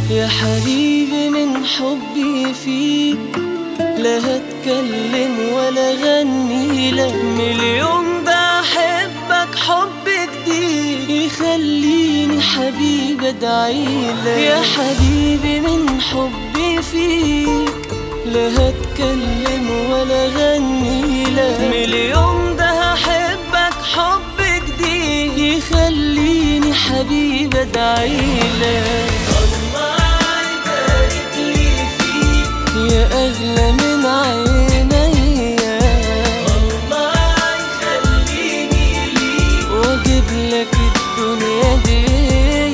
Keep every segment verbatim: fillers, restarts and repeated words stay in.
يا حبيبي من حبي فيك لا هتكلم ولا غني لك، من اليوم ده احبك حب جديد يخليني حبيبي ادعيلك. يا حبيبي من حبي فيك لا هتكلم ولا غني لك، من اليوم ده احبك حب جديد يخليني حبيبي ادعيلك. يا أغلى من عينيا، الله يخليني ليك وأجيب لك الدنيا دي.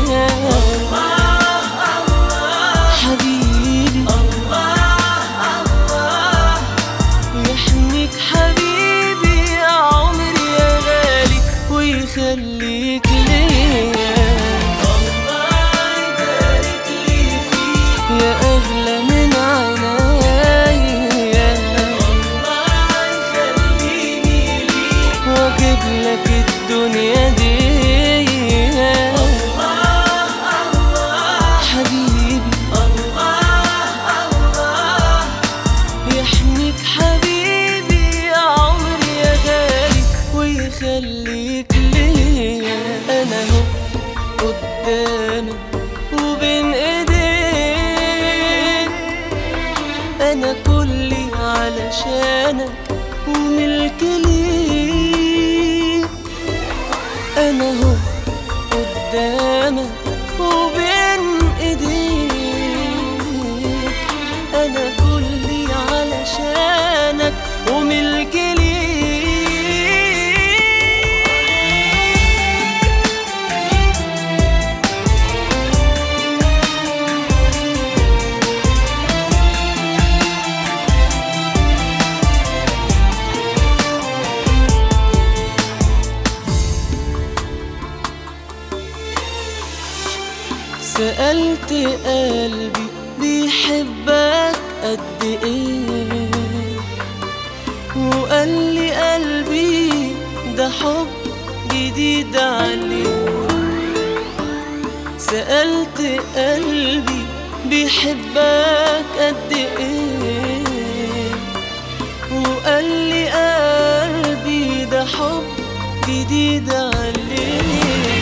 الله الله حبيبي، الله الله يحميك حبيبي يا عمري يا غالي ويخليك ليا. الله يبارك لي فيك يا أغلى من لك الدنيا دي. الله الله حبيبي، الله الله يحميك حبيبي يا عمري يا غالي ويخليك ليا. انا هو قدامك وبين ايديك، انا كلي علشانك وملك ليك. أنا هو قدامك وبين إيديك، أنا كلي علشانك وملك ليك. سألت قلبي بيحبك قد ايه، وقال لي قلبي ده حب جديد عليه. سألت قلبي بيحبك قد ايه، وقال لي قلبي ده حب جديد عليه.